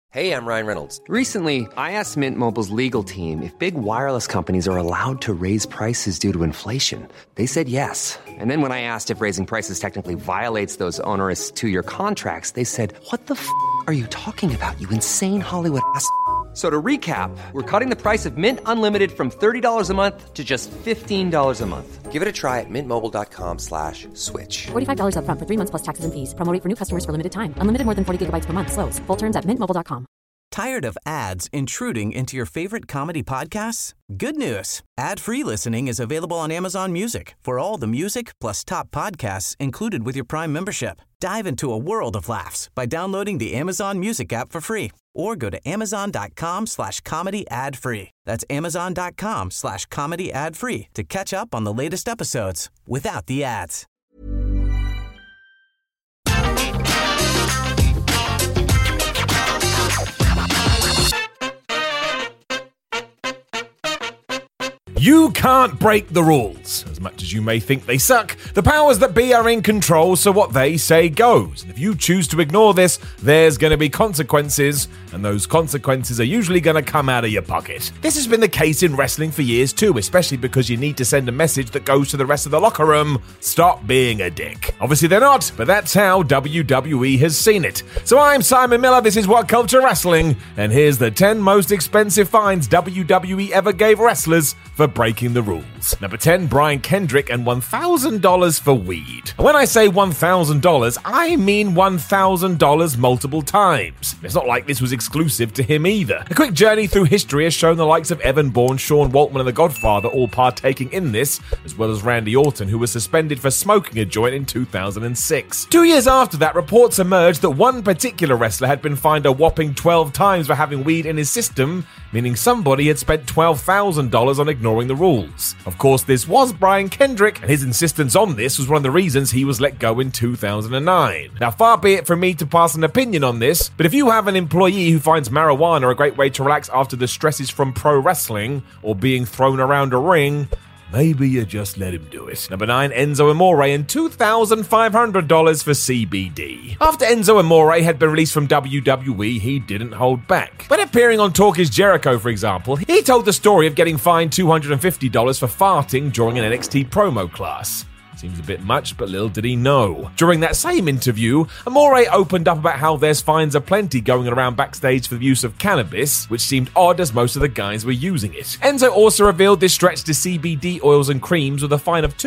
Hey, I'm Ryan Reynolds. Recently, I asked Mint Mobile's legal team if big wireless companies are allowed to raise prices due to inflation. They said yes. And then when I asked if raising prices technically violates those onerous two-year contracts, they said, "What the f*** are you talking about, you insane Hollywood ass?" So to recap, we're cutting the price of Mint Unlimited from $30 a month to just $15 a month. Give it a try at mintmobile.com/switch. $45 up front for 3 months plus taxes and fees. Promo rate for new customers for limited time. Unlimited more than 40 gigabytes per month. Slows full terms at mintmobile.com. Tired of ads intruding into your favorite comedy podcasts? Good news. Ad-free listening is available on Amazon Music for all the music plus top podcasts included with your Prime membership. Dive into a world of laughs by downloading the Amazon Music app for free or go to amazon.com/comedy ad-free. That's amazon.com/comedy ad-free to catch up on the latest episodes without the ads. You can't break the rules. As much as you may think they suck, the powers that be are in control, so what they say goes. And if you choose to ignore this, there's going to be consequences, and those consequences are usually going to come out of your pocket. This has been the case in wrestling for years too, especially because you need to send a message that goes to the rest of the locker room: stop being a dick. Obviously they're not, but that's how WWE has seen it. So I'm Simon Miller, this is What Culture Wrestling, and here's the 10 most expensive fines WWE ever gave wrestlers for breaking the rules. Number 10, Brian Kendrick, and $1,000 for weed. And when I say $1,000, I mean $1,000 multiple times. It's not like this was exclusive to him either. A quick journey through history has shown the likes of Evan Bourne, Sean Waltman, and The Godfather all partaking in this, as well as Randy Orton, who was suspended for smoking a joint in 2006. 2 years after that, reports emerged that one particular wrestler had been fined a whopping 12 times for having weed in his system, meaning somebody had spent $12,000 on ignoring the rules. Of course, this was Brian Kendrick, and his insistence on this was one of the reasons he was let go in 2009. Now, far be it from me to pass an opinion on this, but if you have an employee who finds marijuana a great way to relax after the stresses from pro wrestling or being thrown around a ring, maybe you just let him do it. Number 9, Enzo Amore, and $2,500 for CBD. After Enzo Amore had been released from WWE, he didn't hold back. When appearing on Talk Is Jericho, for example, he told the story of getting fined $250 for farting during an NXT promo class. Seems a bit much, but little did he know. During that same interview, Amore opened up about how there's fines aplenty going around backstage for the use of cannabis, which seemed odd as most of the guys were using it. Enzo also revealed this stretched to CBD oils and creams with a fine of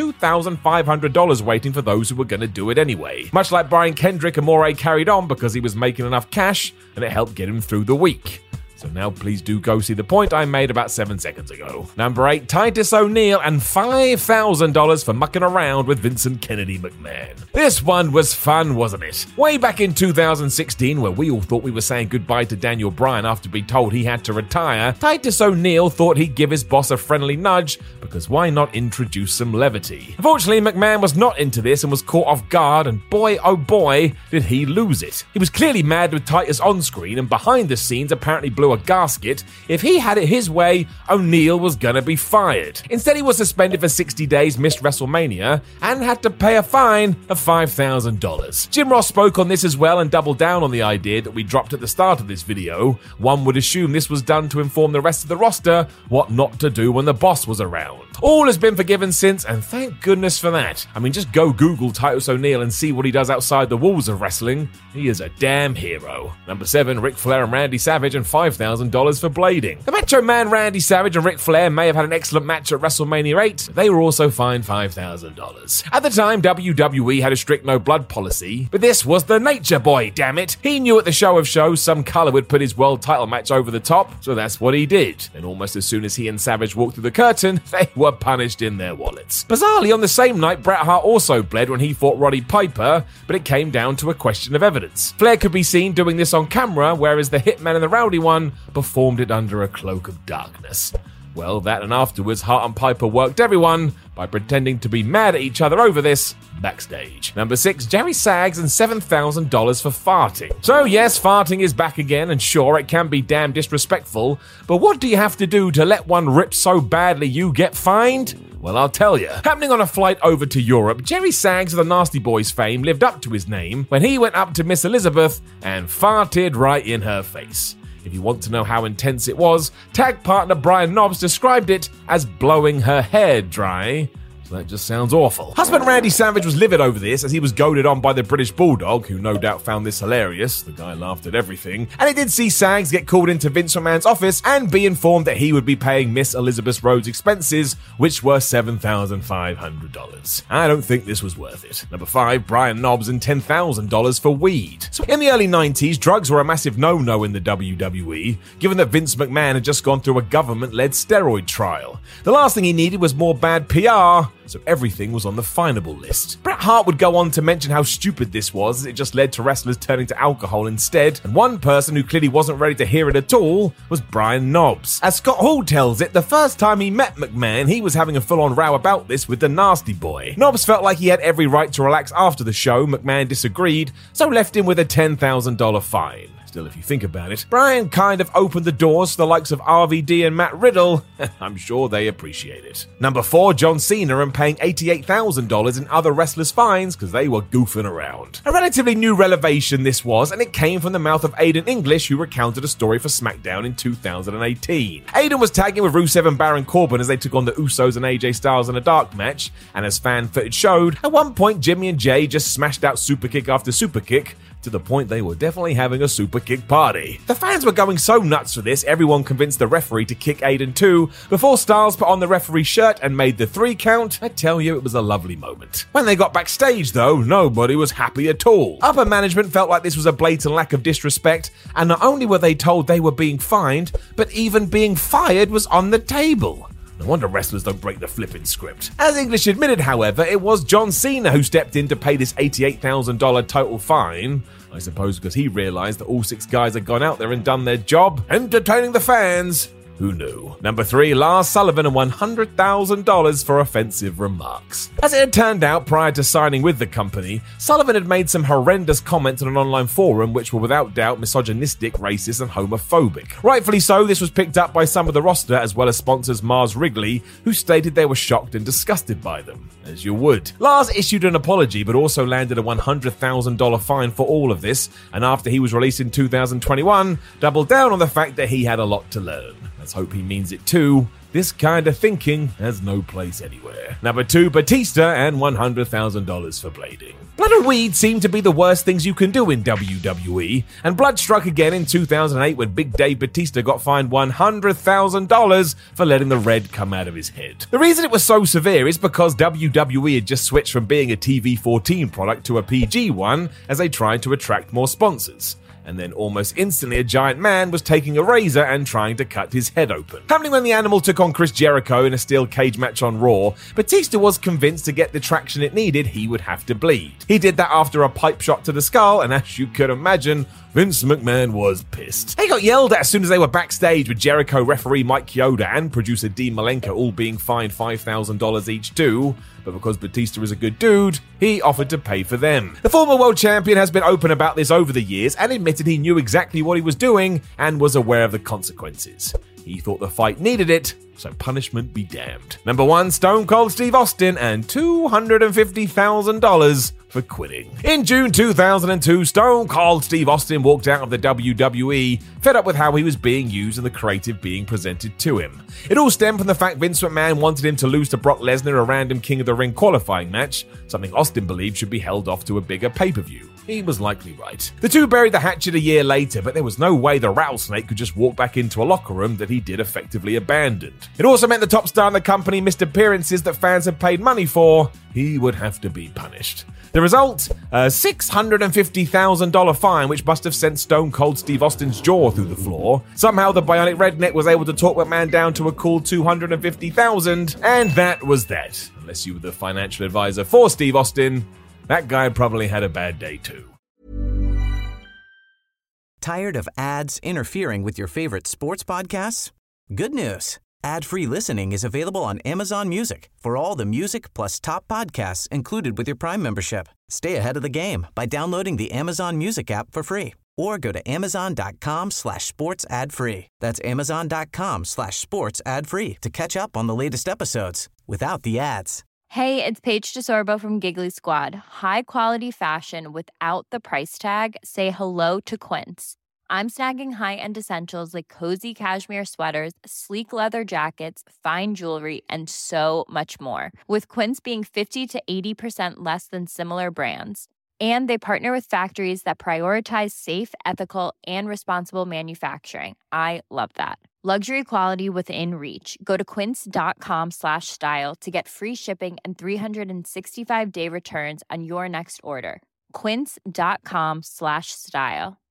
$2,500 waiting for those who were going to do it anyway. Much like Brian Kendrick, Amore carried on because he was making enough cash and it helped get him through the week. So now please do go see the point I made about 7 seconds ago. Number 8, Titus O'Neil, and $5,000 for mucking around with Vincent Kennedy McMahon. This one was fun, wasn't it? Way back in 2016, where we all thought we were saying goodbye to Daniel Bryan after being told he had to retire, Titus O'Neil thought he'd give his boss a friendly nudge, because why not introduce some levity? Unfortunately, McMahon was not into this and was caught off guard, and boy oh boy, did he lose it. He was clearly mad with Titus on screen, and behind the scenes apparently blew a gasket. If he had it his way, O'Neil was gonna be fired. Instead, he was suspended for 60 days, missed WrestleMania, and had to pay a fine of $5,000. Jim Ross spoke on this as well and doubled down on the idea that we dropped at the start of this video. One would assume this was done to inform the rest of the roster what not to do when the boss was around. All has been forgiven since, and thank goodness for that. I mean, just go Google Titus O'Neil and see what he does outside the walls of wrestling. He is a damn hero. Number 7, Ric Flair and Randy Savage, and $5,000 for blading. The Macho Man Randy Savage and Ric Flair may have had an excellent match at WrestleMania 8, but they were also fined $5,000. At the time, WWE had a strict no blood policy, but this was the Nature Boy, damn it. He knew at the show of shows some color would put his world title match over the top, so that's what he did. And almost as soon as he and Savage walked through the curtain, they were punished in their wallets. Bizarrely, on the same night, Bret Hart also bled when he fought Roddy Piper, but it came down to a question of evidence. Flair could be seen doing this on camera, whereas the Hitman and the Rowdy One performed it under a cloak of darkness. Well, that and afterwards, Hart and Piper worked everyone by pretending to be mad at each other over this backstage. Number 6, Jerry Saggs and $7,000 for farting. So yes, farting is back again, and sure, it can be damn disrespectful, but what do you have to do to let one rip so badly you get fined? Well, I'll tell you. Happening on a flight over to Europe, Jerry Saggs of the Nasty Boys fame lived up to his name when he went up to Miss Elizabeth and farted right in her face. If you want to know how intense it was, tag partner Brian Knobbs described it as blowing her hair dry. So that just sounds awful. Husband Randy Savage was livid over this as he was goaded on by the British Bulldog, who no doubt found this hilarious. The guy laughed at everything. And he did see Saggs get called into Vince McMahon's office and be informed that he would be paying Miss Elizabeth Rhodes' expenses, which were $7,500. I don't think this was worth it. Number 5, Brian Knobbs and $10,000 for weed. So in the early 90s, drugs were a massive no-no in the WWE, given that Vince McMahon had just gone through a government-led steroid trial. The last thing he needed was more bad PR, so everything was on the finable list. Bret Hart would go on to mention how stupid this was, as it just led to wrestlers turning to alcohol instead, and one person who clearly wasn't ready to hear it at all was Brian Knobbs. As Scott Hall tells it, the first time he met McMahon, he was having a full-on row about this with the Nasty Boy. Knobbs felt like he had every right to relax after the show. McMahon disagreed, so left him with a $10,000 fine. Still, if you think about it, Brian kind of opened the doors to the likes of RVD and Matt Riddle. I'm sure they appreciate it. Number 4, John Cena and paying $88,000 in other wrestlers' fines because they were goofing around. A relatively new revelation this was, and it came from the mouth of Aiden English, who recounted a story for SmackDown in 2018. Aiden was tagging with Rusev and Baron Corbin as they took on the Usos and AJ Styles in a dark match, and as fan footage showed, at one point Jimmy and Jay just smashed out superkick after superkick, to the point they were definitely having a super kick party. The fans were going so nuts for this, everyone convinced the referee to kick Aiden too, before Styles put on the referee's shirt and made the 3 count. I tell you, it was a lovely moment. When they got backstage though, nobody was happy at all. Upper management felt like this was a blatant lack of disrespect, and not only were they told they were being fined, but even being fired was on the table. No wonder wrestlers don't break the flipping script. As English admitted, however, it was John Cena who stepped in to pay this $88,000 total fine. I suppose because he realised that all 6 guys had gone out there and done their job, entertaining the fans. Who knew? Number 3, Lars Sullivan and $100,000 for offensive remarks. As it had turned out, prior to signing with the company, Sullivan had made some horrendous comments on an online forum which were without doubt misogynistic, racist, and homophobic. Rightfully so, this was picked up by some of the roster as well as sponsors Mars Wrigley, who stated they were shocked and disgusted by them. As you would. Lars issued an apology but also landed a $100,000 fine for all of this, and after he was released in 2021, doubled down on the fact that he had a lot to learn. Let's hope he means it too. This kind of thinking has no place anywhere. Number 2, Batista and $100,000 for blading. Blood and weed seem to be the worst things you can do in WWE, and blood struck again in 2008 when Big Dave Batista got fined $100,000 for letting the red come out of his head. The reason it was so severe is because WWE had just switched from being a TV-14 product to a PG one as they tried to attract more sponsors. And then almost instantly a giant man was taking a razor and trying to cut his head open. Happening when the Animal took on Chris Jericho in a steel cage match on Raw, Batista was convinced to get the traction it needed, he would have to bleed. He did that after a pipe shot to the skull, and as you could imagine, Vince McMahon was pissed. He got yelled at as soon as they were backstage, with Jericho referee Mike Chioda and producer Dean Malenko all being fined $5,000 each too. But because Batista is a good dude, he offered to pay for them. The former world champion has been open about this over the years and admitted he knew exactly what he was doing and was aware of the consequences. He thought the fight needed it, so punishment be damned. Number 1, Stone Cold Steve Austin and $250,000 for quitting. In June 2002, Stone Cold Steve Austin walked out of the WWE, fed up with how he was being used and the creative being presented to him. It all stemmed from the fact Vince McMahon wanted him to lose to Brock Lesnar a random King of the Ring qualifying match, something Austin believed should be held off to a bigger pay-per-view. He was likely right. The two buried the hatchet a year later, but there was no way the rattlesnake could just walk back into a locker room that he did effectively abandoned. It also meant the top star in the company missed appearances that fans had paid money for. He would have to be punished. The result? A $650,000 fine, which must have sent Stone Cold Steve Austin's jaw through the floor. Somehow the Bionic Redneck was able to talk McMahon down to a cool $250,000, and that was that. Unless you were the financial advisor for Steve Austin, that guy probably had a bad day too. Tired of ads interfering with your favorite sports podcasts? Good news. Ad-free listening is available on Amazon Music for all the music plus top podcasts included with your Prime membership. Stay ahead of the game by downloading the Amazon Music app for free or go to amazon.com/sports ad free. That's amazon.com/sports ad free to catch up on the latest episodes without the ads. Hey, it's Paige DeSorbo from Giggly Squad. High quality fashion without the price tag. Say hello to Quince. I'm snagging high-end essentials like cozy cashmere sweaters, sleek leather jackets, fine jewelry, and so much more. With Quince being 50 to 80% less than similar brands. And they partner with factories that prioritize safe, ethical, and responsible manufacturing. I love that. Luxury quality within reach. Go to quince.com/style to get free shipping and 365-day returns on your next order. Quince.com/style.